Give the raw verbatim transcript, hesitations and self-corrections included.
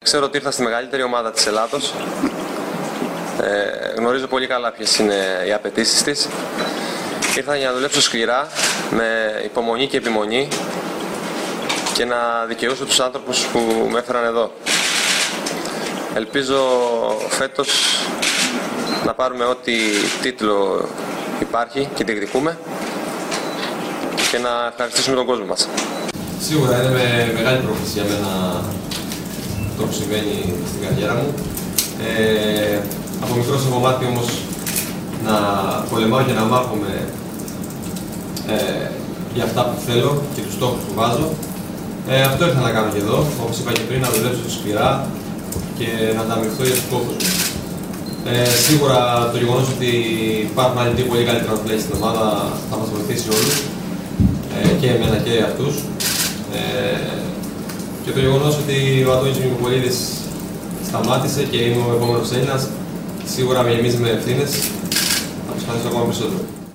ξέρω ότι ήρθα στη μεγαλύτερη ομάδα της Ελλάδος. Ε, γνωρίζω πολύ καλά ποιες είναι οι απαιτήσεις της. Ήρθα για να δουλέψω σκληρά, με υπομονή και επιμονή και να δικαιούσω τους άνθρωπους που με έφεραν εδώ. Ελπίζω φέτος να πάρουμε ό,τι τίτλο υπάρχει και διεκδικούμε και να ευχαριστήσουμε τον κόσμο μας. Σίγουρα είναι με μεγάλη πρόκληση για μένα το που συμβαίνει στην καριέρα μου. Ε, από μικρός έχω μάθει όμως να πολεμάω και να μάχομαι ε, για αυτά που θέλω και τους στόχους που βάζω. Ε, αυτό ήρθα να κάνω και εδώ, όπως είπα και πριν, να δουλέψω σκληρά και να ανταμυφθώ για τους στόχους μου. Ε, σίγουρα το γεγονός ότι υπάρχουν άλλοι δύο πολύ καλοί τραμπλέοι στην ομάδα θα μας βοηθήσει όλους, ε, και εμένα και αυτούς. Ε, και το γεγονός ότι ο Αντώνης Νικοπολίδης σταμάτησε και είμαι ο επόμενος Έλληνας, σίγουρα με γεμίζει με ευθύνες, θα προσπαθήσω ακόμα περισσότερο.